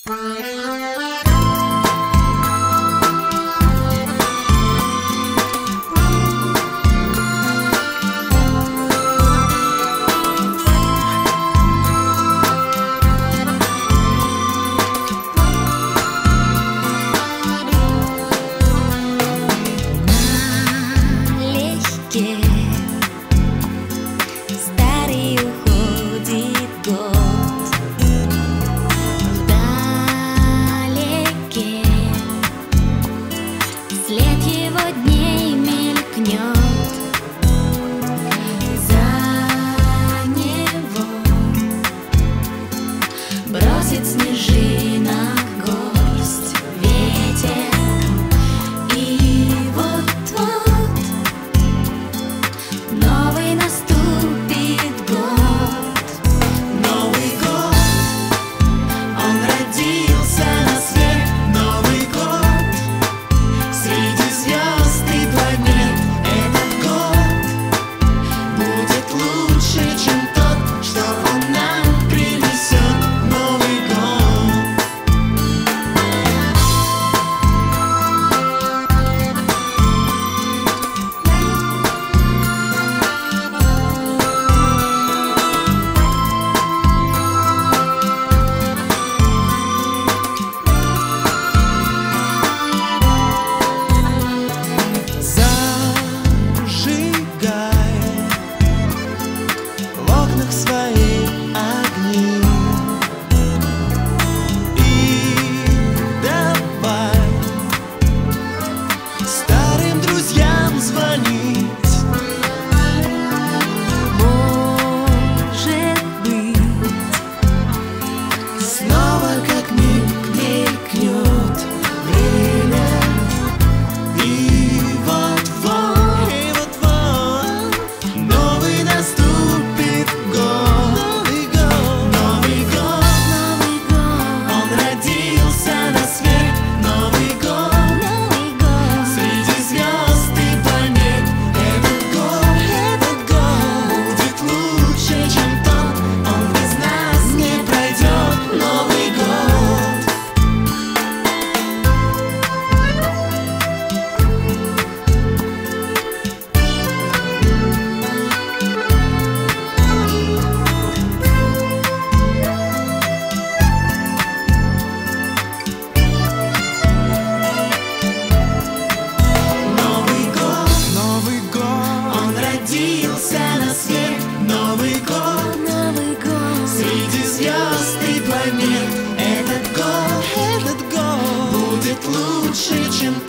Старый уходит год, вдалеке след его дней мелькнет. За него бросит снежинок горсть ветер, и вот-вот новый наступит год. Новый год, он родился на свет. Новый год, среди звезд и планет. Этот год будет лучше, чем тот, что он нам принесет. Новый год. Зажигай в окнах свои огни и давай старым друзьям звонить. Может быть, Снова как миг мелькнет время, и вот-вот новый наступит год. Новый год, Новый год, он родился на свет. Новый год, Новый год, среди звезд и планет. Этот год будет лучше, чем тот, он без нас не пройдет. Новый год. Новый год, он родился на свет. Новый год, Новый год, среди звезд и планет. Этот год будет лучше, чем